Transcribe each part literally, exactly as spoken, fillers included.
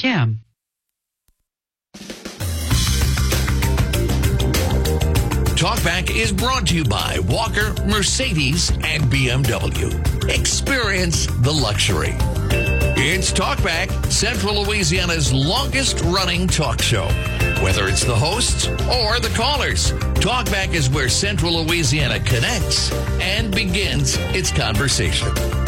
Kim. Talkback is brought to you by Walker, Mercedes, and B M W. Experience the luxury. It's Talkback, Central Louisiana's longest-running talk show. Whether it's the hosts or the callers, Talkback is where Central Louisiana connects and begins its conversation.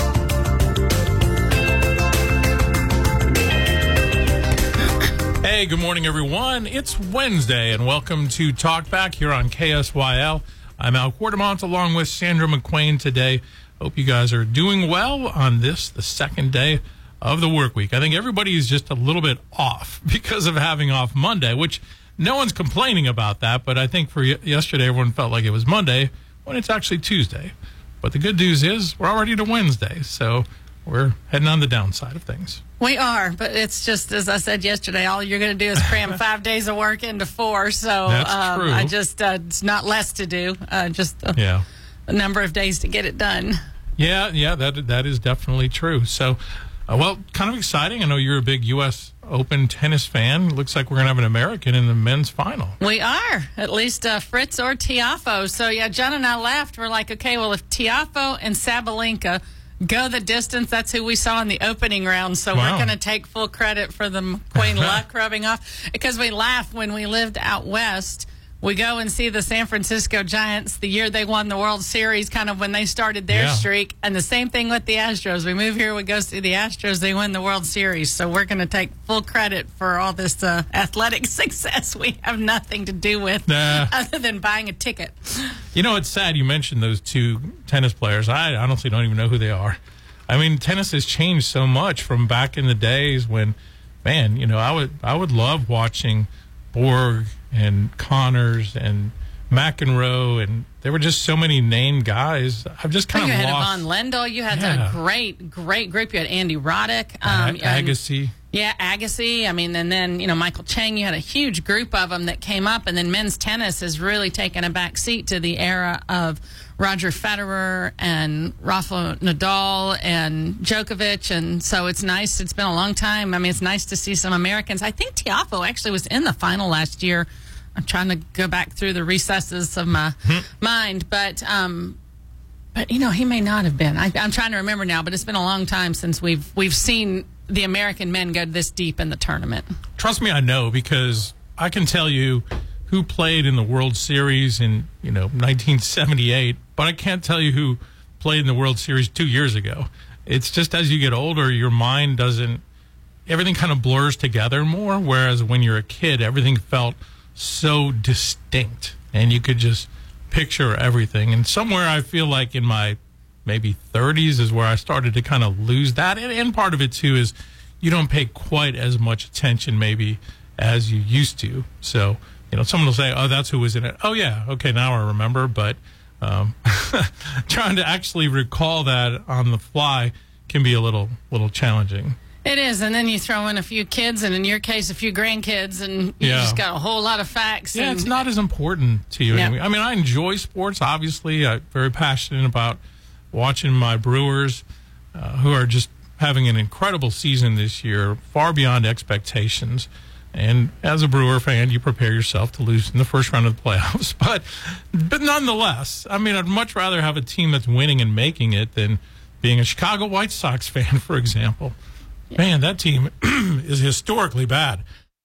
Hey, good morning, everyone. It's Wednesday, and welcome to Talkback here on K S Y L. I'm Al Quartermont along with Sandra McQuain today. Hope you guys are doing well on this, the second day of the work week. I think everybody is just a little bit off because of having off Monday, which no one's complaining about that, but I think for y- yesterday everyone felt like it was Monday when it's actually Tuesday. But the good news is we're already to Wednesday, so we're heading on the downside of things. We are, but it's just, as I said yesterday, all you're going to do is cram five days of work into four, so That's um, true. I just, uh, it's not less to do, uh, just the, Yeah. the number of days to get it done. Yeah, yeah, that that is definitely true. So, uh, well, kind of exciting. I know you're a big U S Open tennis fan. Looks like we're going to have an American in the men's final. We are, at least uh, Fritz or Tiafoe. So, yeah, John and I laughed. We're like, okay, well, if Tiafoe and Sabalenka go the distance, that's who we saw in the opening round. So Wow. we're going to take full credit for the McQueen luck rubbing off. Because we laugh when we lived out west. We go and see the San Francisco Giants the year they won the World Series, kind of when they started their Yeah. streak. And the same thing with the Astros. We move here, we go see the Astros, they win the World Series. So we're going to take full credit for all this uh, athletic success we have nothing to do with Nah. other than buying a ticket. You know, it's sad you mentioned those two tennis players. I honestly don't even know who they are. I mean, tennis has changed so much from back in the days when, man, you know, I would I would love watching Borg and Connors and McEnroe, and there were just so many named guys. I've just kind you of had lost. Yvonne Lendl. You had Yeah. a great, great group. You had Andy Roddick. Ag- and- Agassi. Yeah, Agassi. I mean, and then, you know, Michael Chang. You had a huge group of them that came up. And then men's tennis has really taken a back seat to the era of Roger Federer and Rafa Nadal and Djokovic. And so it's nice. It's been a long time. I mean, it's nice to see some Americans. I think Tiafoe actually was in the final last year. I'm trying to go back through the recesses of my mind. But, um, but you know, he may not have been. I, I'm trying to remember now, but it's been a long time since we've we've seen the American men go this deep in the tournament. Trust me, I know, because I can tell you who played in the World Series in, you know, nineteen seventy-eight, but I can't tell you who played in the World Series two years ago. It's just as you get older, your mind doesn't, everything kind of blurs together more, whereas when you're a kid, everything felt so distinct, and you could just picture everything. And somewhere I feel like in my maybe thirties is where I started to kind of lose that. And, and part of it, too, is you don't pay quite as much attention maybe as you used to. So, you know, someone will say, oh, that's who was in it. Oh, yeah, okay, now I remember. But um, trying to actually recall that on the fly can be a little little challenging. It is, and then you throw in a few kids, and in your case, a few grandkids, and you Yeah. just got a whole lot of facts. Yeah, and it's not as important to you. Yeah. Anyway. I mean, I enjoy sports, obviously. I'm very passionate about watching my Brewers, uh, who are just having an incredible season this year, far beyond expectations. And as a Brewer fan, you prepare yourself to lose in the first round of the playoffs. But, but nonetheless, I mean, I'd much rather have a team that's winning and making it than being a Chicago White Sox fan, for example. Yeah. Man, that team is historically bad.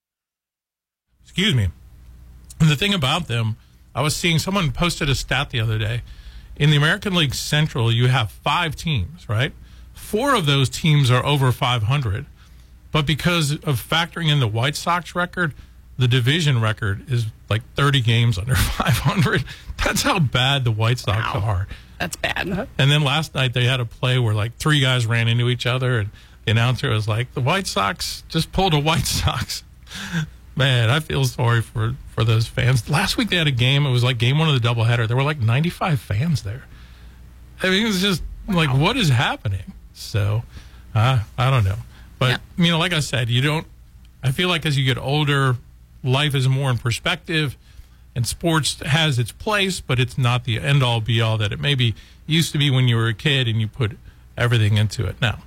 Excuse me. And the thing about them, I was seeing someone posted a stat the other day. In the American League Central, you have five teams, right? Four of those teams are over five hundred. But because of factoring in the White Sox record, the division record is like thirty games under five hundred. That's how bad the White Sox Wow. are. That's bad. And then last night they had a play where like three guys ran into each other, and the announcer was like, the White Sox just pulled a White Sox. Man, I feel sorry for, for those fans. Last week they had a game. It was like game one of the doubleheader. There were like ninety-five fans there. I mean, it was just wow. like, what is happening? So, uh, I don't know. But, yeah. you know, like I said, you don't, I feel like as you get older, life is more in perspective, and sports has its place, but it's not the end-all, be-all that it maybe used to be when you were a kid and you put everything into it. Now,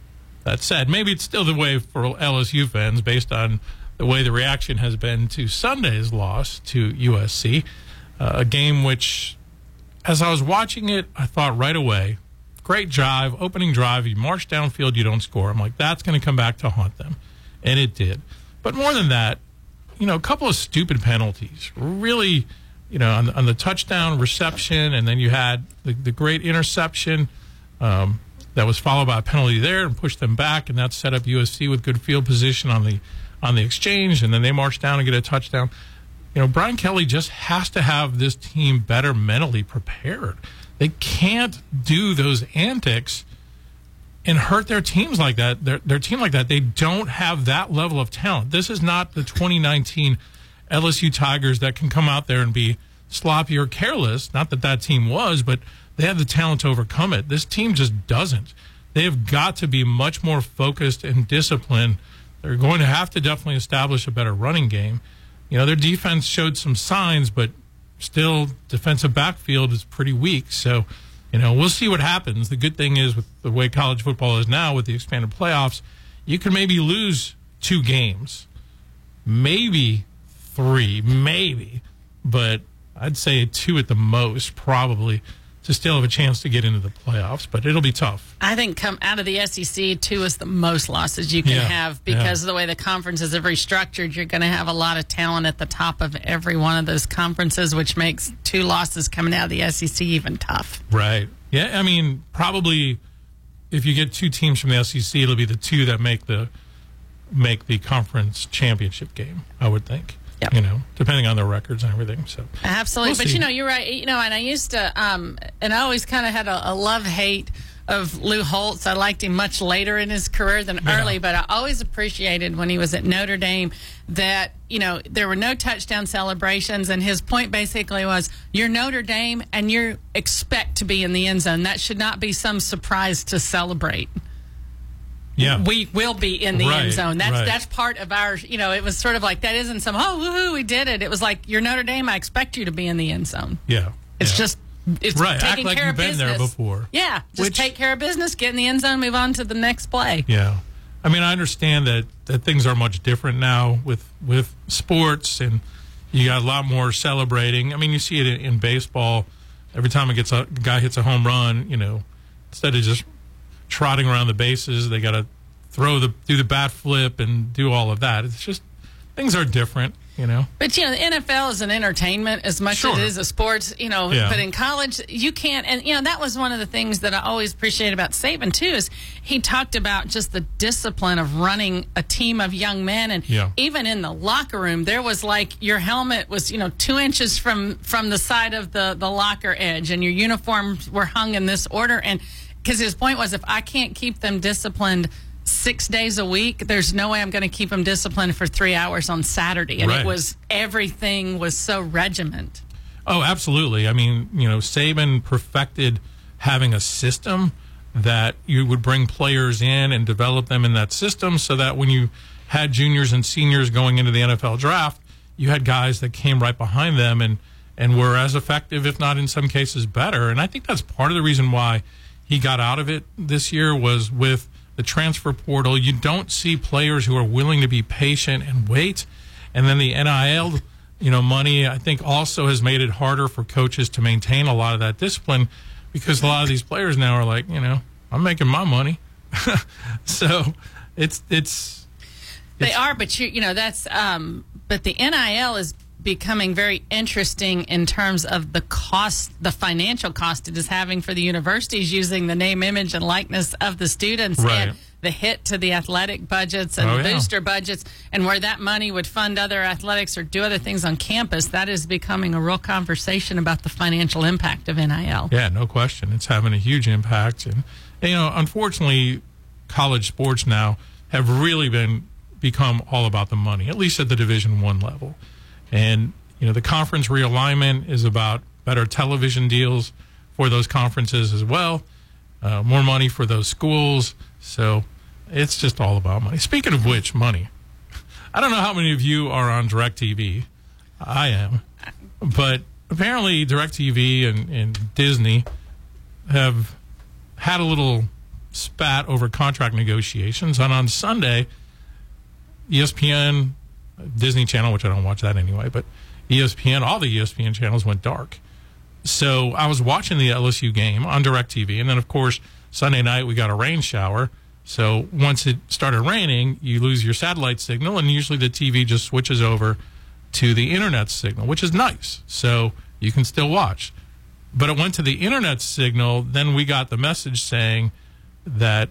that said, maybe it's still the way for L S U fans based on the way the reaction has been to Sunday's loss to U S C, uh, a game which, as I was watching it, I thought right away, great drive, opening drive, you march downfield, you don't score. I'm like, that's going to come back to haunt them. And it did. But more than that, you know, a couple of stupid penalties. Really, you know, on the, on the touchdown reception, and then you had the, the great interception um, that was followed by a penalty there and pushed them back, and that set up U S C with good field position on the on the exchange, and then they marched down and get a touchdown. You know, Brian Kelly just has to have this team better mentally prepared. They can't do those antics and hurt their teams like that. Their, their team like that. They don't have that level of talent. This is not the twenty nineteen L S U Tigers that can come out there and be sloppy or careless. Not that that team was, but they have the talent to overcome it. This team just doesn't. They have got to be much more focused and disciplined. They're going to have to definitely establish a better running game. You know, their defense showed some signs, but still defensive backfield is pretty weak. So, you know, we'll see what happens. The good thing is with the way college football is now with the expanded playoffs, you can maybe lose two games, maybe three, maybe, but I'd say two at the most probably to still have a chance to get into the playoffs, but it'll be tough. I think come out of the S E C, two is the most losses you can yeah, have because yeah. of the way the conferences are restructured. You're going to have a lot of talent at the top of every one of those conferences, which makes two losses coming out of the S E C even tough. Right. Yeah, I mean, probably if you get two teams from the S E C, it'll be the two that make the make the conference championship game, I would think. Yep. You know, depending on their records and everything. So absolutely, we'll but see. you know, you're right. You know, and I used to, um, and I always kind of had a, a love-hate of Lou Holtz. I liked him much later in his career than yeah. early, but I always appreciated when he was at Notre Dame that, you know, there were no touchdown celebrations, and his point basically was, you're Notre Dame and you expect to be in the end zone. That should not be some surprise to celebrate. Yeah, we will be in the right, end zone. That's right. that's part of our, you know, it was sort of like, that isn't some, oh, woohoo, we did it. It was like, you're Notre Dame, I expect you to be in the end zone. Yeah. It's yeah. just, it's right. taking Act like care you've of been business. there before. Yeah, just Which, take care of business, get in the end zone, move on to the next play. Yeah. I mean, I understand that, that things are much different now with, with sports, and you got a lot more celebrating. I mean, you see it in, in baseball. Every time it gets a, a guy hits a home run, you know, instead of just trotting around the bases, they got to throw the do the bat flip and do all of that. It's just things are different, you know. But you know, the N F L is an entertainment as much Sure. as it is a sports. You know, Yeah. but in college you can't. And you know, that was one of the things that I always appreciate about Saban too. Is he talked about just the discipline of running a team of young men, and Yeah. even in the locker room, there was like your helmet was you know two inches from from the side of the the locker edge, and your uniforms were hung in this order. And because his point was, if I can't keep them disciplined six days a week, there's no way I'm going to keep them disciplined for three hours on Saturday. And Right. it was, everything was so regiment. Oh, absolutely. I mean, you know, Saban perfected having a system that you would bring players in and develop them in that system so that when you had juniors and seniors going into the N F L draft, you had guys that came right behind them and, and were as effective, if not in some cases better. And I think that's part of the reason why he got out of it this year was with the transfer portal. You don't see players who are willing to be patient and wait. And then the N I L, you know, money, I think also has made it harder for coaches to maintain a lot of that discipline because a lot of these players now are like, you know, I'm making my money. so it's, it's, They it's, are, but you, you know, that's, um, but the N I L is becoming very interesting in terms of the cost, the financial cost it is having for the universities using the name, image, and likeness of the students, Right. and the hit to the athletic budgets and Oh, yeah. booster budgets, and where that money would fund other athletics or do other things on campus. That is becoming a real conversation about the financial impact of N I L. Yeah, no question. It's having a huge impact. And, you know, unfortunately, college sports now have really been become all about the money, at least at the Division One level. And, you know, the conference realignment is about better television deals for those conferences as well, uh, more money for those schools. So it's just all about money. Speaking of which, money. I don't know how many of you are on DirecTV. I am. But apparently DirecTV and, and Disney have had a little spat over contract negotiations. And on Sunday, E S P N, Disney Channel, which I don't watch that anyway, but E S P N, all the E S P N channels went dark. So I was watching the L S U game on DirecTV, and then, of course, Sunday night we got a rain shower. So once it started raining, you lose your satellite signal, and usually the T V just switches over to the internet signal, which is nice. So you can still watch. But it went to the internet signal, then we got the message saying that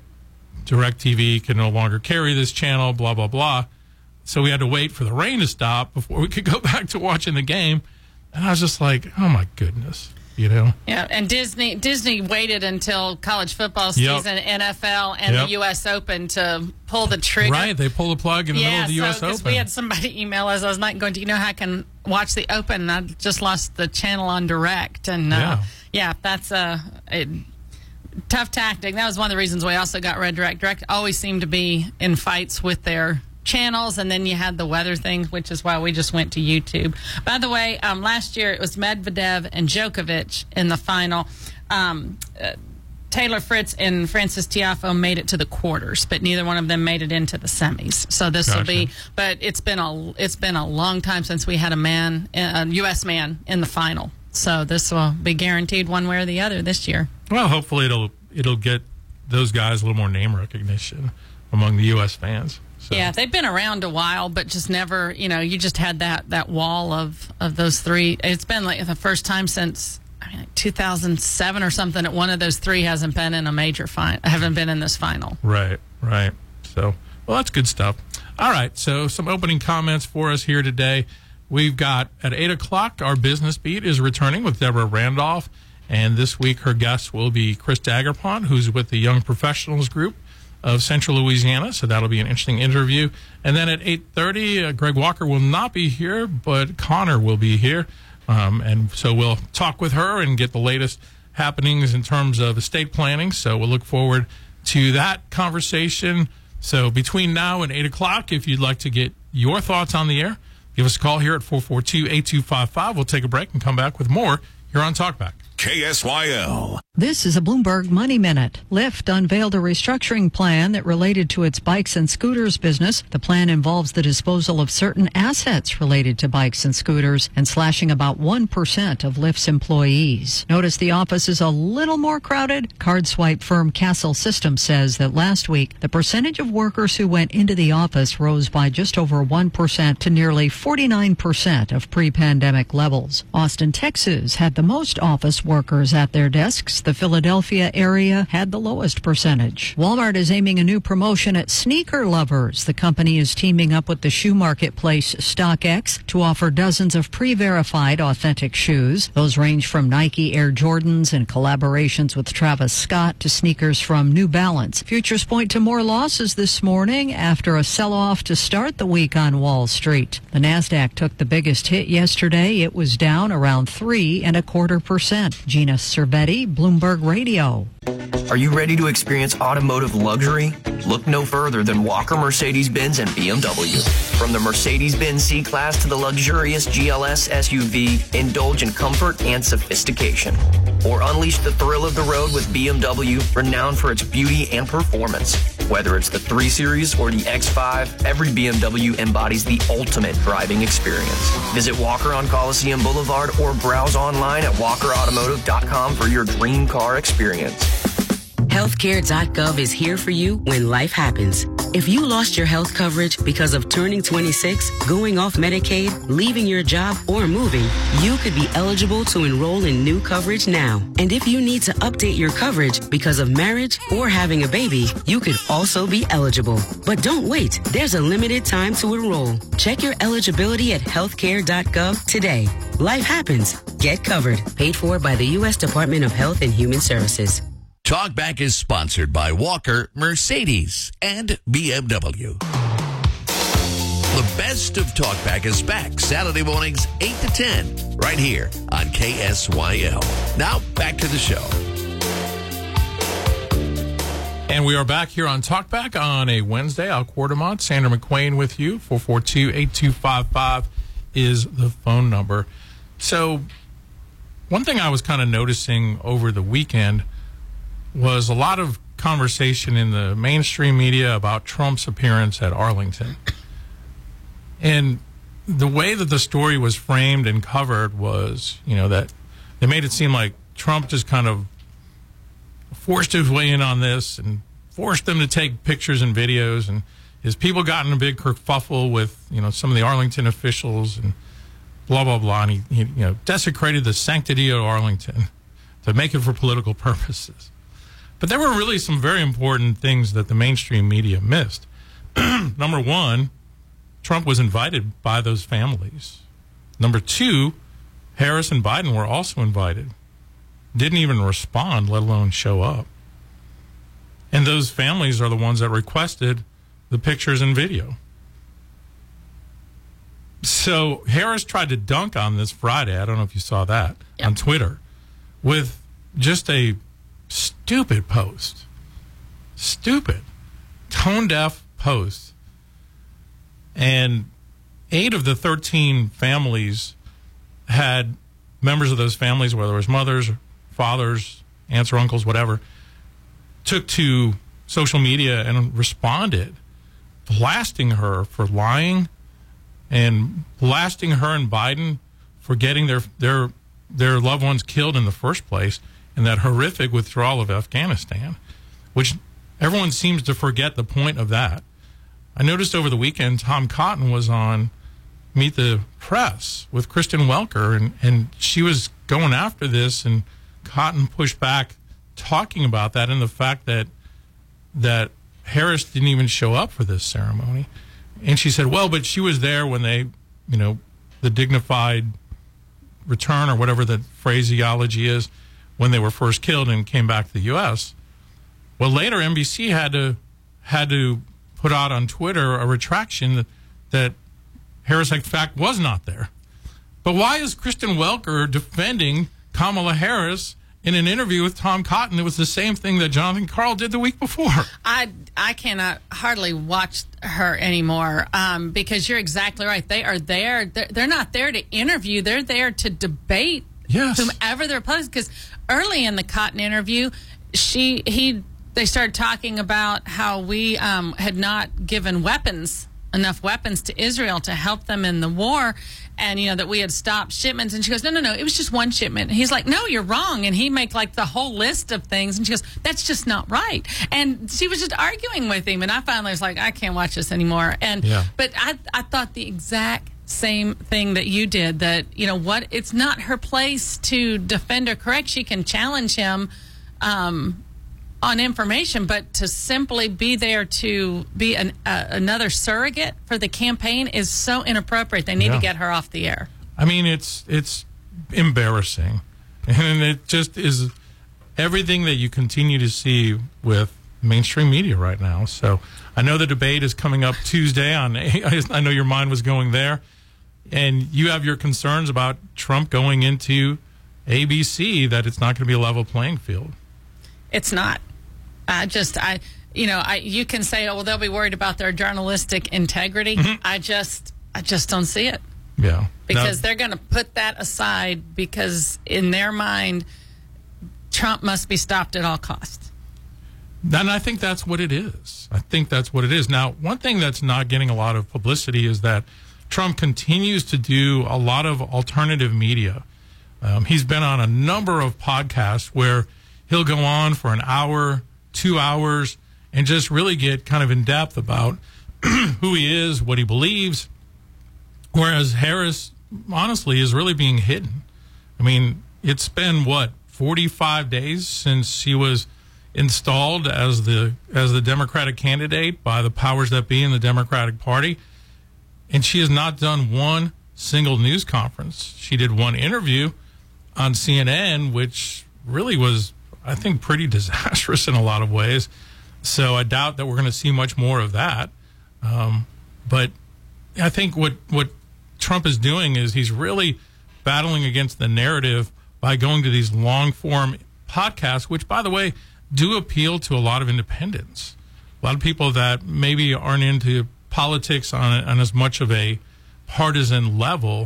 DirecTV can no longer carry this channel, blah, blah, blah. So we had to wait for the rain to stop before we could go back to watching the game. And I was just like, oh, my goodness, you know? Yeah, and Disney Disney waited until college football season, yep. N F L, and yep. the U S Open to pull the trigger. Right, they pull the plug in the yeah, middle of the so, U S Open. We had somebody email us. I was not going to, you know how I can watch the Open, and I just lost the channel on Direct. And, uh, yeah. yeah, that's a, a tough tactic. That was one of the reasons we also got Red Direct. Direct always seemed to be in fights with their channels, and then you had the weather things, which is why we just went to YouTube. By the way, um, last year it was Medvedev and Djokovic in the final. Um, uh, Taylor Fritz and Francis Tiafoe made it to the quarters, but neither one of them made it into the semis. So this gotcha. will be, but it's been a it's been a long time since we had a man, a U S man in the final. So this will be guaranteed one way or the other this year. Well, hopefully it'll it'll get those guys a little more name recognition among the U S fans. So. Yeah, they've been around a while, but just never, you know, you just had that, that wall of, of those three. It's been like the first time since I mean, like two thousand seven or something that one of those three hasn't been in a major final, haven't been in this final. Right, right. So, well, that's good stuff. All right, so some opening comments for us here today. We've got at eight o'clock, our business beat is returning with Deborah Randolph. And this week, her guest will be Chris Dagerpont, who's with the Young Professionals Group of Central Louisiana. So that'll be an interesting interview. And then at eight thirty, uh, Greg Walker will not be here, but Connor will be here. Um, and so we'll talk with her and get the latest happenings in terms of estate planning. So we'll look forward to that conversation. So between now and eight o'clock, if you'd like to get your thoughts on the air, give us a call here at four four two, eight two five five. We'll take a break and come back with more here on Talkback. K S Y L. This is a Bloomberg Money Minute. Lyft unveiled a restructuring plan that related to its bikes and scooters business. The plan involves the disposal of certain assets related to bikes and scooters and slashing about one percent of Lyft's employees. Notice the office is a little more crowded. Card swipe firm Castle Systems says that last week, the percentage of workers who went into the office rose by just over one percent to nearly forty-nine percent of pre-pandemic levels. Austin, Texas had the most office workers at their desks. The Philadelphia area had the lowest percentage. Walmart is aiming a new promotion at sneaker lovers. The company is teaming up with the shoe marketplace StockX to offer dozens of pre-verified authentic shoes. Those range from Nike Air Jordans and collaborations with Travis Scott to sneakers from New Balance. Futures point to more losses this morning after a sell-off to start the week on Wall Street. The Nasdaq took the biggest hit yesterday. It was down around three and a quarter percent. Gina Cervetti, Bloomberg Radio. Are you ready to experience automotive luxury? Look no further than Walker Mercedes-Benz and B M W. From the Mercedes-Benz C-Class to the luxurious G L S S U V, indulge in comfort and sophistication. Or unleash the thrill of the road with B M W, renowned for its beauty and performance. Whether it's the three series or the X five, every B M W embodies the ultimate driving experience. Visit Walker on Coliseum Boulevard or browse online at walker automotive dot com for your dream car experience. healthcare dot gov is here for you when life happens. If you lost your health coverage because of turning twenty-six, going off Medicaid, leaving your job, or moving, you could be eligible to enroll in new coverage now. And if you need to update your coverage because of marriage or having a baby, you could also be eligible. But don't wait. There's a limited time to enroll. Check your eligibility at healthcare dot gov today. Life happens. Get covered. Paid for by the U S Department of Health and Human Services. Talkback is sponsored by Walker, Mercedes, and B M W. The best of Talkback is back Saturday mornings, eight to ten, right here on K S Y L. Now, back to the show. And we are back here on Talkback on a Wednesday. Al Quartermont, Sandra McQuain with you. four four two, eight two five five is the phone number. So one thing I was kind of noticing over the weekend was a lot of conversation in the mainstream media about Trump's appearance at Arlington. And the way that the story was framed and covered was, you know, that they made it seem like Trump just kind of forced his way in on this and forced them to take pictures and videos, and his people got in a big kerfuffle with, you know, some of the Arlington officials and blah, blah, blah. And he, he you know, desecrated the sanctity of Arlington to make it for political purposes. But there were really some very important things that the mainstream media missed. Number one, Trump was invited by those families. Number two, Harris and Biden were also invited. Didn't even respond, let alone show up. And those families are the ones that requested the pictures and video. So Harris tried to dunk on this Friday, I don't know if you saw that, yep, on Twitter, with just a stupid post. Stupid. Tone-deaf post. And eight of the thirteen families had members of those families, whether it was mothers, fathers, aunts or uncles, whatever, took to social media and responded, blasting her for lying and blasting her and Biden for getting their their their loved ones killed in the first place in that horrific withdrawal of Afghanistan, which everyone seems to forget the point of that. I noticed over the weekend Tom Cotton was on Meet the Press with Kristen Welker, and, and she was going after this, and Cotton pushed back talking about that and the fact that that Harris didn't even show up for this ceremony. And she said, well, but she was there when they, you know, the dignified return or whatever the phraseology is, when they were first killed and came back to the U S. Well, later N B C had to had to put out on Twitter a retraction that, that Harris, in fact, was not there. But why is Kristen Welker defending Kamala Harris in an interview with Tom Cotton? It was the same thing that Jonathan Karl did the week before. I, I cannot hardly watch her anymore um, because you're exactly right. They are there. They're, they're not there to interview. They're there to debate yes. whomever they're opposing. Because early in the Cotton interview, she he they started talking about how we um, had not given weapons enough weapons to Israel to help them in the war, and you know that we had stopped shipments. And she goes, no, no, no, it was just one shipment. And he's like, no, you're wrong. And he make like the whole list of things, and she goes, that's just not right. And she was just arguing with him, and I finally was like, I can't watch this anymore. And yeah. but I I thought the exact same thing that you did, that you know what, it's not her place to defend or correct. She can challenge him um on information, but to simply be there to be an, uh, another surrogate for the campaign is so inappropriate. They need yeah. to get her off the air. I mean, it's it's embarrassing, and it just is everything that you continue to see with mainstream media right now. So I know the debate is coming up Tuesday on. I know your mind was going there, and you have your concerns about Trump going into A B C, that it's not going to be a level playing field. It's not. I just, I, you know, I, you can say, oh, well, they'll be worried about their journalistic integrity. Mm-hmm. I just, I just don't see it. Yeah. Because now, they're going to put that aside because in their mind, Trump must be stopped at all costs. And I think that's what it is. I think that's what it is. Now, one thing that's not getting a lot of publicity is that Trump continues to do a lot of alternative media. Um, he's been on a number of podcasts where he'll go on for an hour, two hours, and just really get kind of in depth about who he is, what he believes. Whereas Harris, honestly, is really being hidden. I mean, it's been, what, forty-five days since he was installed as the as the Democratic candidate by the powers that be in the Democratic Party. And she has not done one single news conference. She did one interview on C N N, which really was, I think, pretty disastrous in a lot of ways. So I doubt that we're going to see much more of that. Um, but I think what, what Trump is doing is he's really battling against the narrative by going to these long-form podcasts, which, by the way, do appeal to a lot of independents. A lot of people that maybe aren't into politics on, on as much of a partisan level.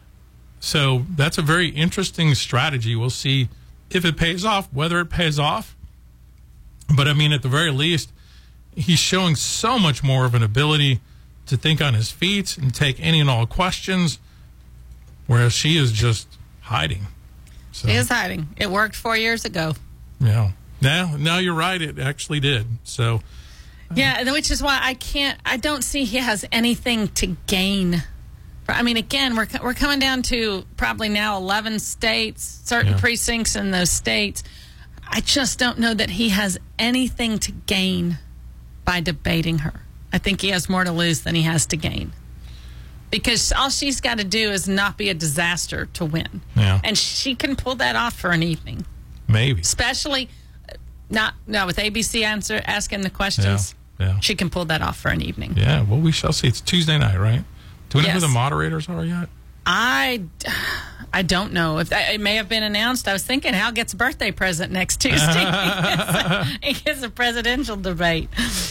So that's a very interesting strategy. We'll see if it pays off, whether it pays off. But, I mean, at the very least, he's showing so much more of an ability to think on his feet and take any and all questions, whereas she is just hiding. So, she is hiding. It worked four years ago. Yeah. Now, now you're right. It actually did. So, yeah, which is why I can't. I don't see he has anything to gain. I mean, again, we're we're coming down to probably now eleven states, certain Yeah. precincts in those states. I just don't know that he has anything to gain by debating her. I think he has more to lose than he has to gain. Because all she's got to do is not be a disaster to win. Yeah. And she can pull that off for an evening. maybe. Especially not no with A B C answer asking the questions. Yeah, yeah. She can pull that off for an evening. Yeah, well, we shall see. It's Tuesday night, right? Do we know Yes. who the moderators are yet? I, I don't know if that, it may have been announced. I was thinking Hal gets a birthday present next Tuesday. He gets a presidential debate.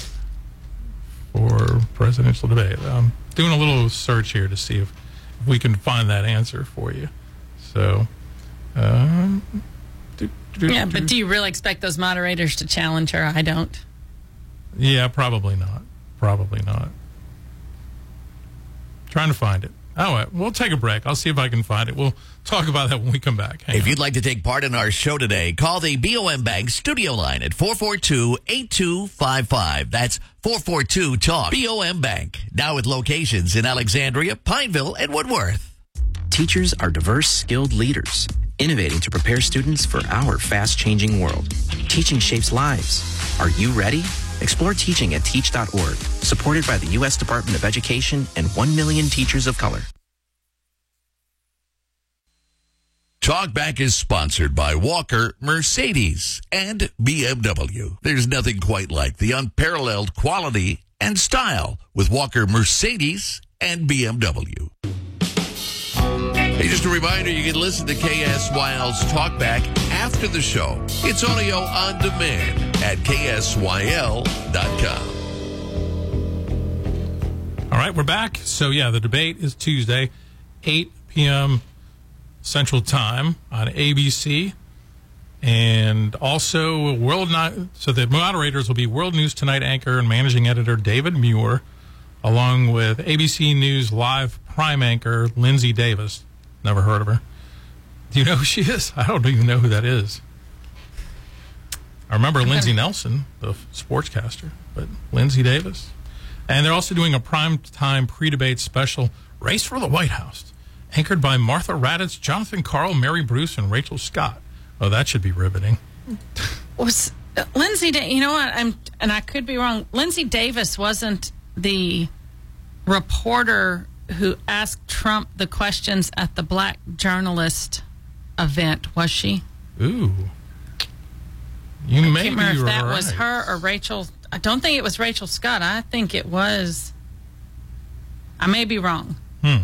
For presidential debate. I'm doing a little search here to see if, if we can find that answer for you. So, um, do, do, Yeah, do. but do you really expect those moderators to challenge her? I don't. Yeah, probably not. Probably not. Trying to find it. All right, we'll take a break. I'll see if I can find it. We'll talk about that when we come back. Hang If on. you'd like to take part in our show today, call the B O M Bank studio line at four four two, eight two five five. That's four four two, talk. B O M Bank, now with locations in Alexandria, Pineville, and Woodworth. Teachers are diverse, skilled leaders, innovating to prepare students for our fast-changing world. Teaching shapes lives. Are you ready? Explore teaching at teach dot org, supported by the U S Department of Education and one million teachers of color. Talkback is sponsored by Walker, Mercedes, and B M W. There's nothing quite like the unparalleled quality and style with Walker, Mercedes, and B M W. Hey, just a reminder, you can listen to K S Y L's Talkback after the show. It's audio on demand at K S Y L dot com. All right, we're back. So, yeah, the debate is Tuesday, eight p.m. Central Time on A B C. And also, World Night. So, the moderators will be World News Tonight anchor and managing editor David Muir, along with A B C News Live Prime anchor Lindsay Davis. Never heard of her. Do you know who she is? I don't even know who that is. I remember Lindsay Nelson, the sportscaster, but Lindsay Davis. And they're also doing a primetime pre-debate special, Race for the White House, anchored by Martha Raddatz, Jonathan Karl, Mary Bruce, and Rachel Scott. Oh, that should be riveting. Was uh, Lindsay? Da- you know what? I'm, and I could be wrong. Lindsay Davis wasn't the reporter who asked Trump the questions at the Black Journalist event, was she? Ooh. You I may can't be remember if right. that was her or Rachel. I don't think it was Rachel Scott. I think it was. I may be wrong. Hmm.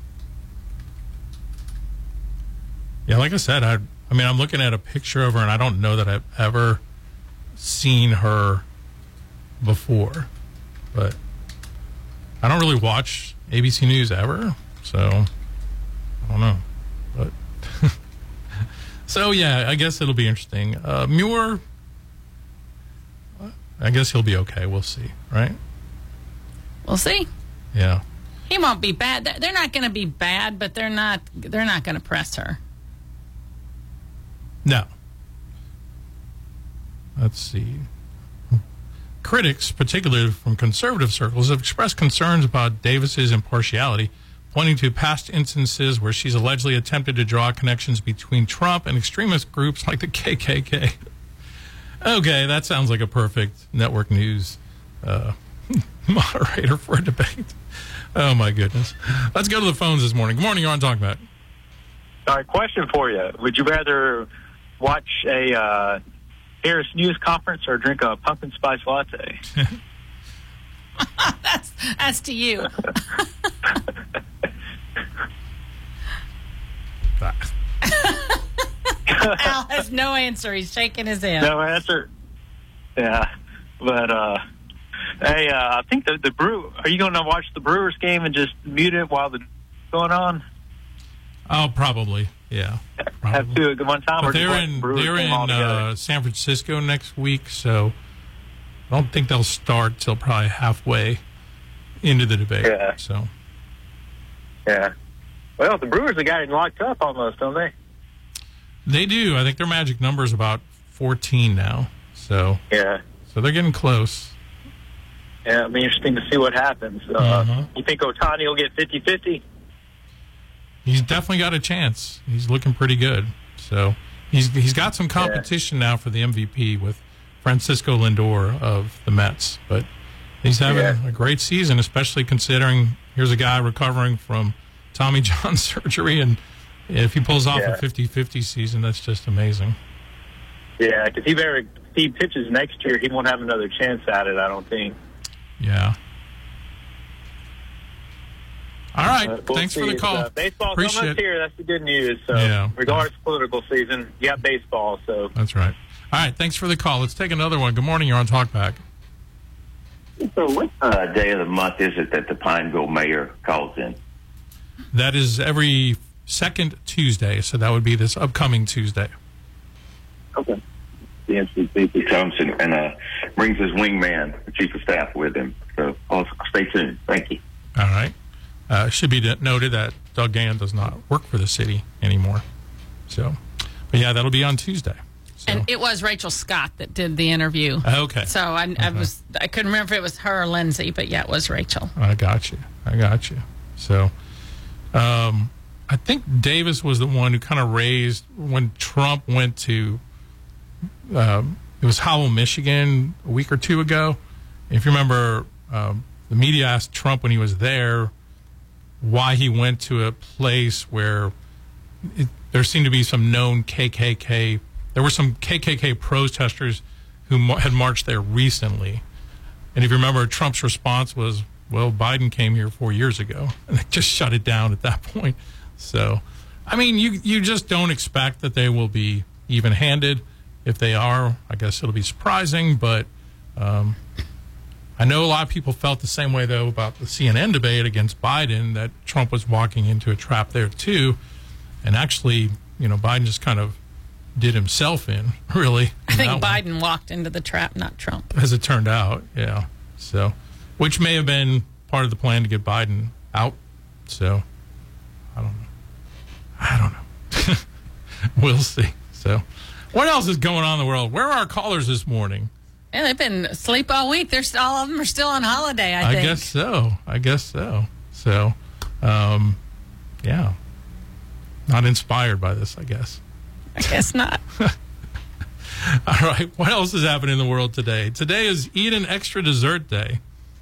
Yeah, like I said, I I mean, I'm looking at a picture of her, and I don't know that I've ever seen her before. But I don't really watch A B C News ever, so I don't know. But so, yeah, I guess it'll be interesting. Uh, Muir, I guess he'll be okay. We'll see, right? We'll see. Yeah. He won't be bad. They're- They're not going to be bad, but they're not. They're not going to press her. No. Let's see. Critics, particularly from conservative circles, have expressed concerns about Davis's impartiality, pointing to past instances where she's allegedly attempted to draw connections between Trump and extremist groups like the K K K. Okay, that sounds like a perfect network news uh, moderator for a debate. Oh, my goodness. Let's go to the phones this morning. Good morning. You're on Talkback. All right, question for you. Would you rather watch a uh, Harris News conference or drink a pumpkin spice latte? that's that's to you. Al has no answer. He's shaking his head. No answer. Yeah, but uh, hey, uh, I think the the brew. Are you going to watch the Brewers game and just mute it while the going on? Oh, probably. Yeah. Have Probably. two at one time, But or just they're watch the in Brewers they're game in all together? uh, San Francisco next week, so I don't think they'll start till probably halfway into the debate. Yeah. So. Yeah. Well, the Brewers have got it locked up almost, don't they? They do. I think their magic number is about fourteen now. So. Yeah. So they're getting close. Yeah, it'll be interesting to see what happens. Uh, uh-huh. You think Ohtani will get fifty-fifty? He's definitely got a chance. He's looking pretty good. So he's he's got some competition yeah. now for the M V P with Francisco Lindor of the Mets. But he's having yeah. a great season, especially considering here's a guy recovering from Tommy John surgery. And if he pulls off yeah. a fifty-fifty season, that's just amazing. Yeah, because he better, if he pitches next year, he won't have another chance at it, I don't think. Yeah. All right. Uh, we'll Thanks see. for the call. Uh, baseball's Appreciate almost it. here. That's the good news. So, yeah. regardless of political season, you got baseball. So that's right. All right. Thanks for the call. Let's take another one. Good morning. You're on Talkback. So, what uh, day of the month is it that the Pineville mayor calls in? That is every second Tuesday. So that would be this upcoming Tuesday. Okay. The M C C comes and, and uh, brings his wingman, the chief of staff, with him. So I'll stay tuned. Thank you. All right. Uh, should be noted that Doug Gann does not work for the city anymore. So, but yeah, that'll be on Tuesday. So. And it was Rachel Scott that did the interview. Okay. So I, okay. I was I couldn't remember if it was her or Lindsay, but yeah, it was Rachel. I got you. I got you. So, um, I think Davis was the one who kind of raised when Trump went to. Um, it was Howell, Michigan, a week or two ago. If you remember, um, the media asked Trump when he was there why he went to a place where it, there seemed to be some known K K K. There were some K K K protesters who ma- had marched there recently. And if you remember, Trump's response was, well, Biden came here four years ago. And they just shut it down at that point. So, I mean, you, you just don't expect that they will be even-handed. If they are, I guess it'll be surprising, but um, I know a lot of people felt the same way, though, about the C N N debate against Biden, that Trump was walking into a trap there, too. And actually, you know, Biden just kind of did himself in, really. I think Biden one. walked into the trap, not Trump. As it turned out, yeah. So, which may have been part of the plan to get Biden out. So, I don't know. I don't know. We'll see. So. What else is going on in the world? Where are our callers this morning? Yeah, they've been asleep all week. They're st- all of them are still on holiday, I, I think. I guess so. I guess so. So, um, yeah. Not inspired by this, I guess. I guess not. All right. What else is happening in the world today? Today is Eat an Extra Dessert Day.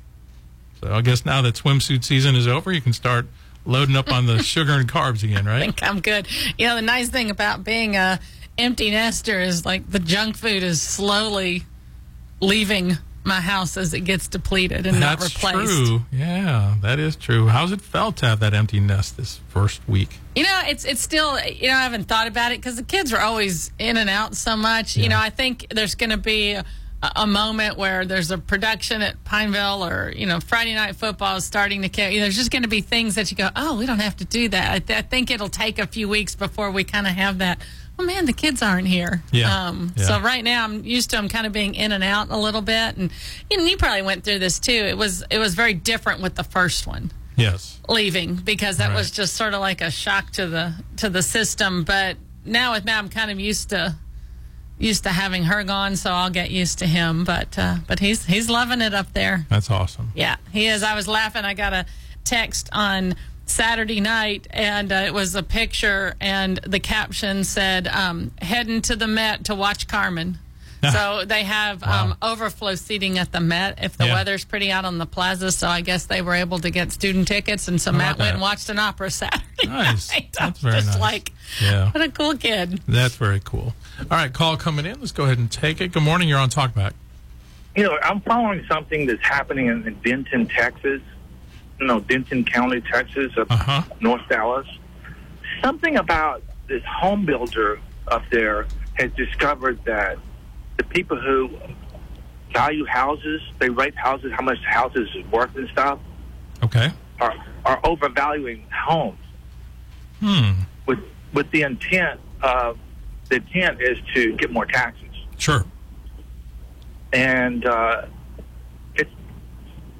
So I guess now that swimsuit season is over, you can start loading up on the sugar and carbs again, right? I think I'm good. You know, the nice thing about being a empty nester is like the junk food is slowly leaving my house as it gets depleted and That's not replaced. That's true. Yeah, that is true. How's it felt to have that empty nest this first week? You know, it's it's still, you know, I haven't thought about it because the kids are always in and out so much. Yeah. You know, I think there's going to be a, a moment where there's a production at Pineville or, you know, Friday Night Football is starting to kill. You know, there's just going to be things that you go, oh, we don't have to do that. I, th- I think it'll take a few weeks before we kind of have that. Oh, man, the kids aren't here. Yeah. Um, yeah. So right now I'm used to them kind of being in and out a little bit. And you know, you probably went through this, too. It was it was very different with the first one. Yes. Leaving, because that right. was just sort of like a shock to the to the system. But now with Matt, I'm kind of used to used to having her gone, so I'll get used to him. But uh, but he's he's loving it up there. That's awesome. Yeah, he is. I was laughing. I got a text on Saturday night, and uh, it was a picture, and the caption said, um, heading to the Met to watch Carmen. So they have wow. um, overflow seating at the Met if the yeah. weather's pretty out on the plaza, so I guess they were able to get student tickets, and so I Matt like went that. and watched an opera Saturday nice. night. That's very just nice. like, yeah. what a cool kid. That's very cool. All right, call coming in. Let's go ahead and take it. Good morning. You're on Talkback. You know, I'm following something that's happening in, in Denton, Texas. No, Denton County, Texas, up uh-huh. North Dallas. Something about this home builder up there has discovered that the people who value houses, they rate houses, how much houses is worth and stuff, okay, are are overvaluing homes. Hmm. With with the intent of the intent is to get more taxes. Sure. And uh,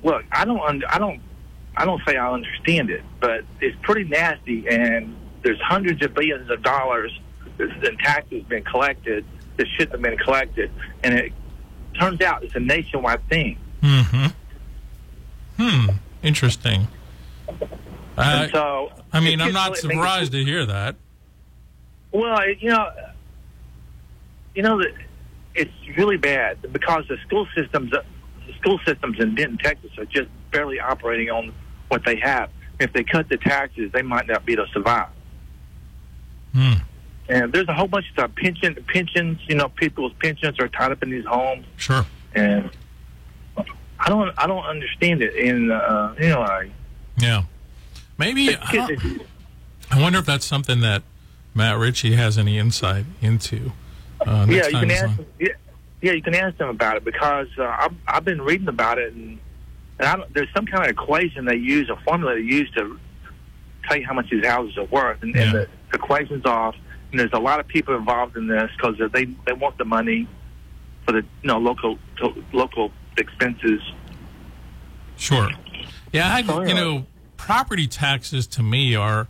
look, I don't, un- I don't, I don't say I understand it, but it's pretty nasty, and there's hundreds of billions of dollars in taxes been collected that shouldn't have been collected, and it turns out it's a nationwide thing. Mm-hmm. Hmm. Interesting. Uh, so, I mean, I'm gets not really- surprised to hear that. Well, it- you know, you know that it's really bad because the school systems, the school systems in Denton, Texas, are just barely operating on what they have. If they cut the taxes, they might not be able to survive. Hmm. And there's a whole bunch of stuff. Pension, pensions, you know, people's pensions are tied up in these homes. Sure. And I don't, I don't understand it. And uh, you know, I yeah, maybe. I, don't- I wonder if that's something that Matt Ritchie has any insight into. Uh, yeah, next you time can he's ask. on. Them, yeah, yeah, you can ask them about it because uh, I've, I've been reading about it, and, and I don't, there's some kind of equation they use, a formula they use to tell you how much these houses are worth, and, Yeah. and the equation's off. And there's a lot of people involved in this because they they want the money for the you know local to, local expenses. Sure. Yeah, I, Oh, yeah. you know, property taxes to me are.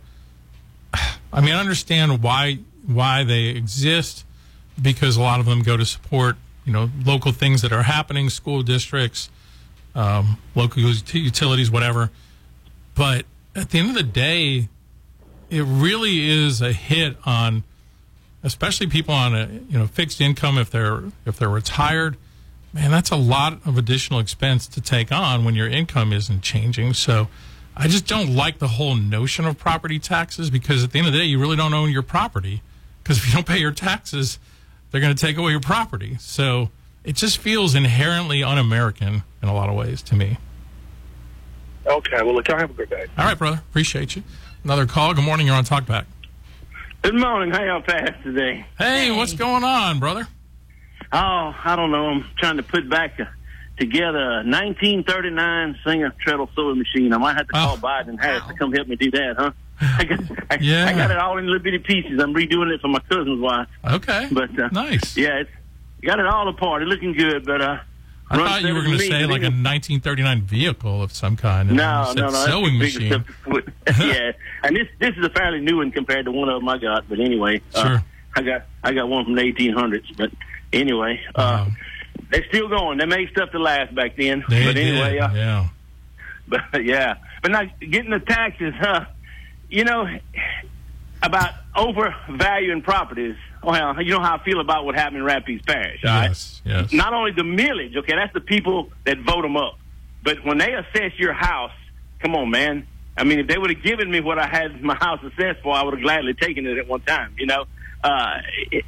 I mean, I understand why why they exist because a lot of them go to support you know local things that are happening, school districts, um, local utilities, whatever. But at the end of the day, it really is a hit on, especially people on a you know fixed income if they're if they're retired. Man, that's a lot of additional expense to take on when your income isn't changing. So I just don't like the whole notion of property taxes because at the end of the day, you really don't own your property because if you don't pay your taxes, they're going to take away your property. So it just feels inherently un-American in a lot of ways to me. Okay, well, look, y'all have a good day. All right, brother. Appreciate you. Another call. Good morning. You're on Talkback. Good morning. How y'all fast today? Hey, what's going on, brother? Oh, I don't know. I'm trying to put back a, together a nineteen thirty-nine Singer treadle sewing machine. I might have to call Oh. Biden and Harris to come help me do that, huh? I got, I, Yeah. I got it all in little bitty pieces. I'm redoing it for my cousin's wife. Okay. But uh, Nice. yeah, it's got it all apart. It's looking good, but uh, I runs thought you were better going to than me, say but like a anyway. nineteen thirty-nine vehicle of some kind. And No, you said no, no. that's sewing the bigger machine. stuff to put- yeah, and this this is a fairly new one compared to one of them I got. But anyway, Sure. uh, I got I got one from the eighteen hundreds. But anyway, uh, Wow. they're still going. They made stuff to last back then. They but anyway, did. uh, Yeah. but yeah, but now getting the taxes, huh? You know about overvaluing properties. Well, you know how I feel about what happened in Rapides Parish. All right? Yes. Yes. Not only the millage, okay, that's the people that vote them up. But when they assess your house, come on, man. I mean, if they would have given me what I had my house assessed for, I would have gladly taken it at one time, you know. Uh, it,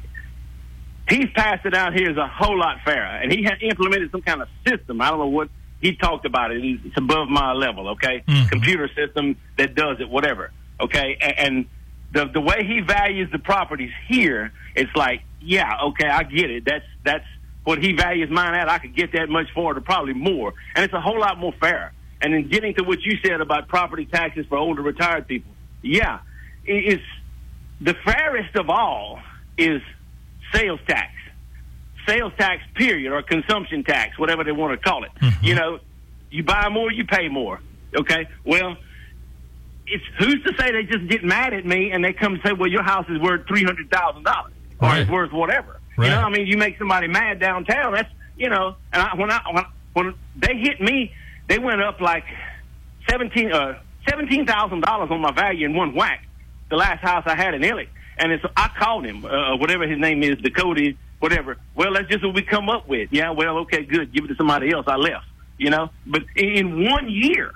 he's passed it out here as a whole lot fairer. And he had implemented some kind of system. I don't know what he talked about it. It's above my level, okay? Mhm. Computer system that does it, whatever, okay? And, and the the way he values the properties here, it's like, yeah, okay, I get it. That's that's what he values mine at. I could get that much for it, or probably more. And it's a whole lot more fair. And then getting to what you said about property taxes for older retired people, yeah, it- it's the fairest of all is sales tax. Sales tax, period, or consumption tax, whatever they want to call it. Mhm. You know, you buy more, you pay more. Okay? Well, it's who's to say they just get mad at me and they come and say, well, your house is worth three hundred thousand dollars or Right. it's worth whatever. Right. You know, I mean, you make somebody mad downtown, that's, you know, and I, when I when, when they hit me, they went up like seventeen uh, seventeen thousand dollars on my value in one whack. The last house I had in Illick, and it's I called him, uh, whatever his name is, Dakota, whatever. Well, that's just what we come up with. Yeah, well, okay, good. Give it to somebody else. I left. You know, but in one year,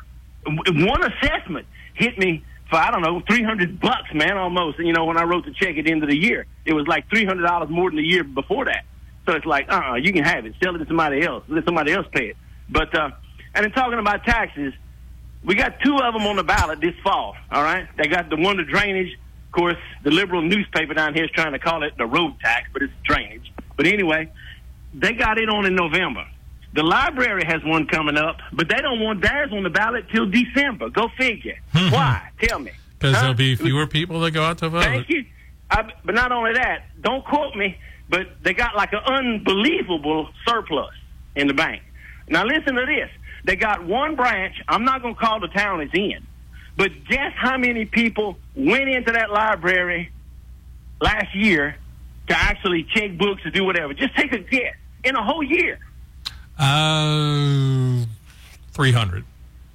one assessment hit me for I don't know three hundred bucks, man, almost. And you know, when I wrote the check at the end of the year, it was like three hundred dollars more than the year before that. So it's like, uh, uh you can have it. Sell it to somebody else. Let somebody else pay it. But uh, and in talking about taxes, we got two of them on the ballot this fall. All right, they got the one, the drainage. Of course, the liberal newspaper down here is trying to call it the road tax, but it's drainage. But anyway, they got it on in November. The library has one coming up, but they don't want theirs on the ballot till December. Go figure. Why? Tell me. Because Huh? there'll be fewer people that go out to vote. Thank you. I, but not only that, don't quote me, but they got like an unbelievable surplus in the bank. Now listen to this. They got one branch. I'm not going to call the town it's in. But guess how many people went into that library last year to actually check books or do whatever? Just take a guess. In a whole year. Uh, three hundred.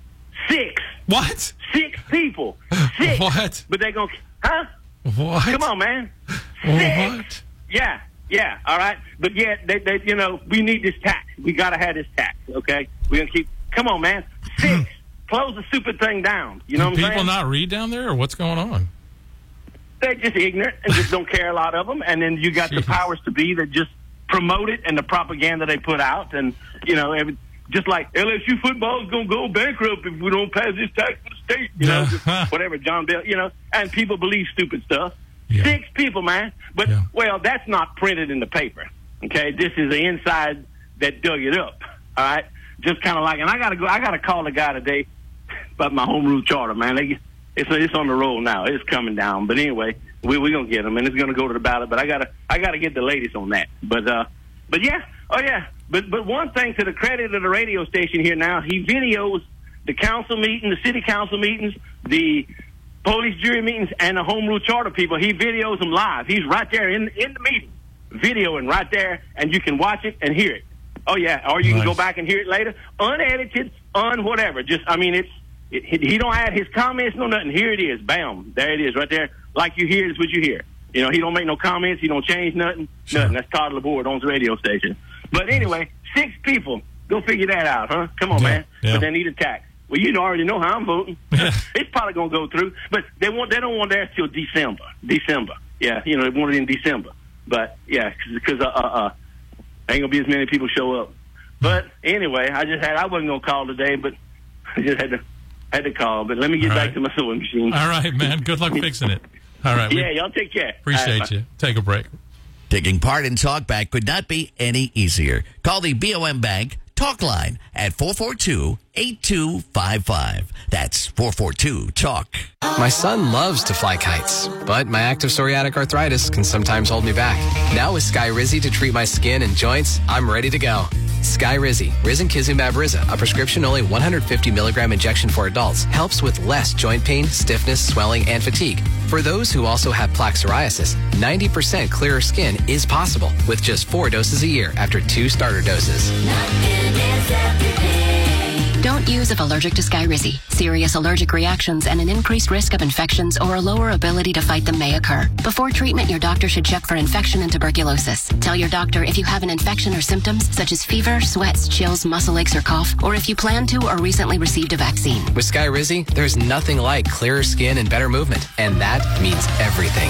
Six. What? Six people. Six. What? But they're going to, huh? What? Come on, man. What? Six. Yeah, yeah, all right. But yet, they, they, you know, we need this tax. We got to have this tax, okay? We're going to keep, come on, man. Six. Close the stupid thing down. You know Do what I'm saying? people not read down there, or what's going on? They're just ignorant and just don't care, a lot of them. And then you got the powers to be that just promote it and the propaganda they put out. And, you know, every, just like L S U football is going to go bankrupt if we don't pass this tax in the state. You know, just whatever, John Bell, you know. And people believe stupid stuff. Yeah. Six people, man. But, yeah. well, that's not printed in the paper, okay? This is the inside that dug it up, all right? Just kind of like, and I got to go, I got to call the guy today about my home rule charter, man. They, it's it's on the roll now. It's coming down. But anyway, we we're gonna get them, and it's gonna go to the ballot. But I gotta I gotta get the latest on that. But uh, but yeah, oh yeah. But but one thing to the credit of the radio station here now, he videos the council meeting, the city council meetings, the police jury meetings, and the home rule charter people. He videos them live. He's right there in in the meeting, videoing right there, and you can watch it and hear it. Oh yeah, or you nice. Can go back and hear it later, unedited, un whatever. Just I mean it's. It, he don't add his comments, no nothing. Here it is, bam, there it is, right there. Like you hear is what you hear. You know, he don't make no comments, he don't change nothing, sure. nothing. That's Todd LaBorde owns the radio station. But anyway, six people, go figure that out, huh? Come on, yeah, man. Yeah. But they need a tax. Well, you already know how I'm voting. Yeah. It's probably gonna go through, but they want they don't want theirs till December. December, yeah, you know, they want it in December. But yeah, because uh, uh, uh, ain't gonna be as many people show up. But anyway, I just had I wasn't gonna call today, but I just had to. I had to call, but let me get All back right. to my sewing machine. All right, man. Good luck fixing it. All right. Yeah, y'all take care. Appreciate right, you. Take a break. Taking part in Talkback could not be any easier. Call the B O M Bank Talk Line at four four two, eight two five five. That's four four two, talk. My son loves to fly kites, but my active psoriatic arthritis can sometimes hold me back. Now with Skyrizi to treat my skin and joints, I'm ready to go. Skyrizi, risankizumab Riza, a prescription-only one hundred fifty milligram injection for adults, helps with less joint pain, stiffness, swelling, and fatigue. For those who also have plaque psoriasis, ninety percent clearer skin is possible with just four doses a year after two starter doses. Don't use if allergic to Skyrizi. Serious allergic reactions and an increased risk of infections or a lower ability to fight them may occur. Before treatment, your doctor should check for infection and tuberculosis. Tell your doctor if you have an infection or symptoms such as fever, sweats, chills, muscle aches, or cough, or if you plan to or recently received a vaccine. With Skyrizi, there's nothing like clearer skin and better movement, and that means everything.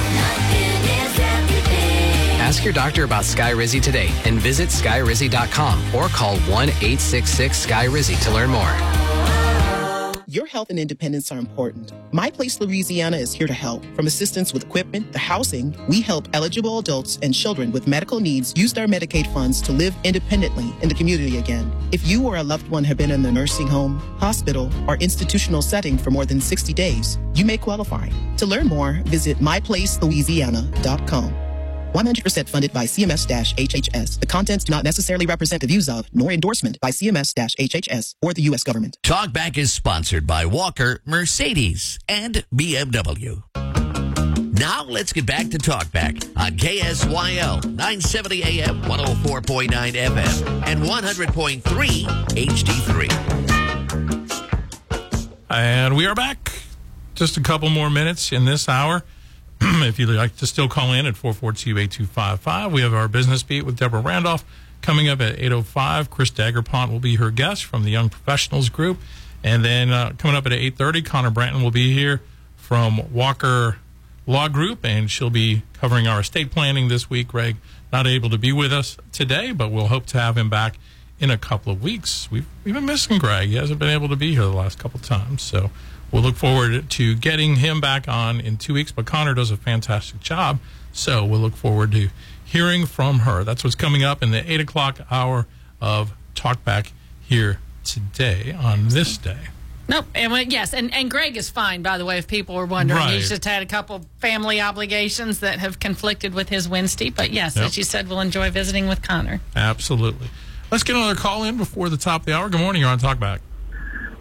Ask your doctor about Skyrizi today and visit skyrizi dot com or call one eight six six Sky Rizzy to learn more. Your health and independence are important. My Place Louisiana is here to help. From assistance with equipment to housing, we help eligible adults and children with medical needs use their Medicaid funds to live independently in the community again. If you or a loved one have been in the nursing home, hospital, or institutional setting for more than sixty days, you may qualify. To learn more, visit my place louisiana dot com. one hundred percent funded by C M S H H S. The contents do not necessarily represent the views of, nor endorsement by C M S H H S or the U S government. Talkback is sponsored by Walker, Mercedes, and B M W. Now let's get back to Talkback on K S Y L, nine seventy A M, one oh four point nine F M, and one hundred point three H D three. And we are back. Just a couple more minutes in this hour. If you'd like to still call in at four four two, eight two five five. We have our business beat with Deborah Randolph coming up at eight oh five. Chris Dagerpont will be her guest from the Young Professionals Group. And then uh, coming up at eight thirty, Connor Branton will be here from Walker Law Group, and she'll be covering our estate planning this week. Greg not able to be with us today, but we'll hope to have him back in a couple of weeks. We've, we've been missing Greg. He hasn't been able to be here the last couple of times, so we'll look forward to getting him back on in two weeks, but Connor does a fantastic job, so we'll look forward to hearing from her. That's what's coming up in the eight o'clock hour of Talkback here today on this day. Nope. And when, yes, and, and Greg is fine, by the way, if people were wondering. Right. He's just had a couple family obligations that have conflicted with his Wednesday. But yes, Yep. as you said, we'll enjoy visiting with Connor. Absolutely. Let's get another call in before the top of the hour. Good morning. You're on Talkback.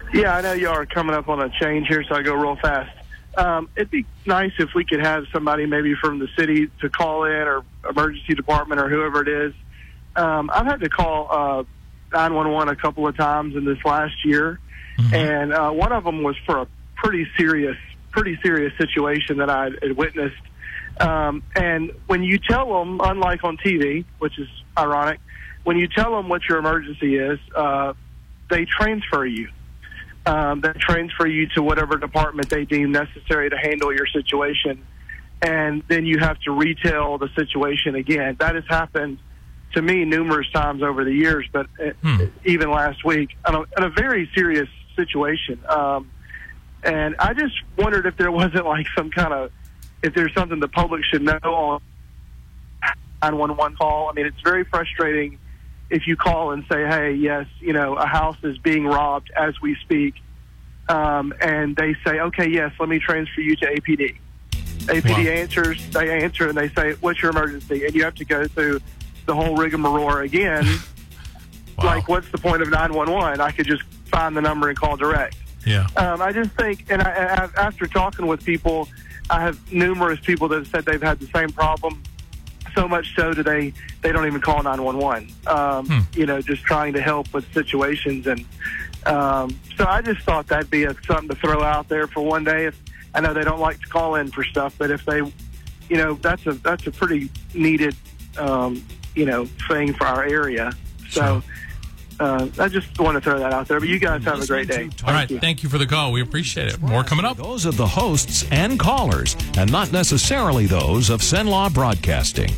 Yeah, I know you are coming up on a change here, so I go real fast. Um, it'd be nice if we could have somebody maybe from the city to call in, or emergency department, or whoever it is. Um, I've had to call uh, nine one one a couple of times in this last year, mm-hmm. and uh, one of them was for a pretty serious, pretty serious situation that I had witnessed. Um, and when you tell them, unlike on T V, which is ironic, when you tell them what your emergency is, uh, they transfer you. Um, they transfer you to whatever department they deem necessary to handle your situation, and then you have to retell the situation again. That has happened to me numerous times over the years, but hmm. even last week, in a, in a very serious situation. Um, and I just wondered if there wasn't like some kind of, if there's something the public should know on nine one one call. I mean, it's very frustrating if you call and say, hey, yes, you know, a house is being robbed as we speak, um, and they say, okay, yes, let me transfer you to A P D. A P D wow. answers, they answer, and they say, what's your emergency? And you have to go through the whole rigmarole again. Wow. Like, what's the point of nine one one? I could just find the number and call direct. Yeah. Um, I just think, and I, I, after talking with people, I have numerous people that have said they've had the same problem. So much so that they, they don't even call nine one one, um, hmm. you know, just trying to help with situations. And um, so I just thought that'd be a, something to throw out there for one day. If I know they don't like to call in for stuff, but if they, you know, that's a that's a pretty needed, um, you know, thing for our area. So uh, I just want to throw that out there. But you guys have a great day. All right. Thank you for the call. We appreciate it. More coming up. Those of the hosts and callers, and not necessarily those of Cenla Broadcasting.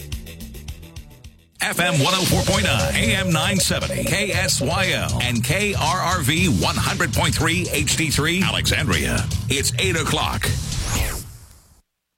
F M one oh four point nine, A M nine seventy, K S Y L, and K R R V one hundred point three H D three, Alexandria. It's eight o'clock.